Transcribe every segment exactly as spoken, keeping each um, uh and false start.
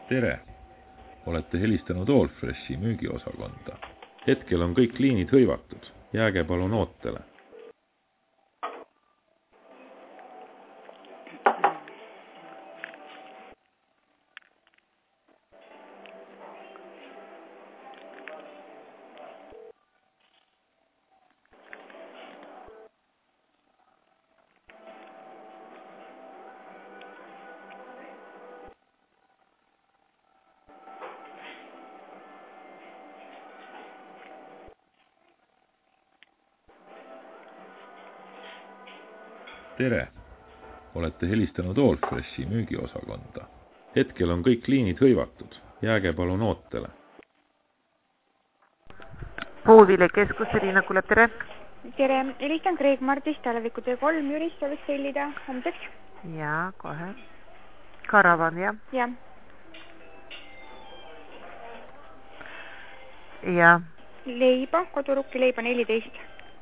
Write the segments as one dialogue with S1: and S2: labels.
S1: tere! Olete helistanud Allfreshi müügiosakonda. Hetkel on kõik liinid hõivatud. Jääge palun ootele. Tere! Olete helistanud Allfreshi müügiosakonda. Hetkel on kõik liinid hõivatud. Jääge palun ootele.
S2: Puuviljakeskus, Riina kuuleb, tere!
S3: Tere! Helistan Kreeg Martist, Talevikutöö kolm jurist sooviks tellida homseks.
S2: Jaa, kohe. Karavan, jah?
S3: Jah.
S2: Jah.
S3: Leiba, kodurukki leiba neliteist.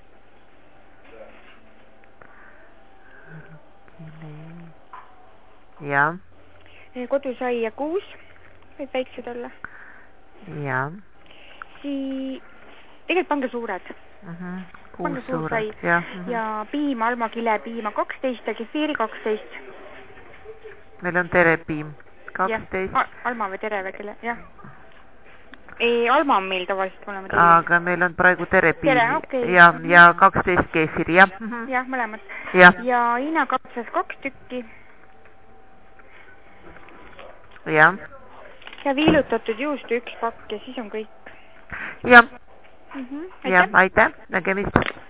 S2: Jah.
S3: Kodusaia kuus, võib väiksed olla.
S2: Jah.
S3: Sii... Tegelikult pange suured.
S2: Uh -huh.
S3: Pange
S2: Kuus
S3: suur sai.
S2: Ja, uh -huh.
S3: ja piima, almakile piima kaksteist ja kefiiri kaksteist.
S2: Meil on terepiim kaksteist.
S3: Ja, alma või tere või kelle, jah. Ei, alma on meil tavaliselt olema.
S2: Aga meil on praegu terepiim.
S3: Tere, okei. Okay.
S2: Ja, ja kaksteist keefiri, jah.
S3: Jah, mõlemad.
S2: Ja,
S3: ja inakapsas kaks tükki.
S2: Jah.
S3: Ja viilutatud juustu üks pakk ja siis on kõik.
S2: Jah.
S3: Mm -hmm.
S2: Ja, aitäh. Nägemist.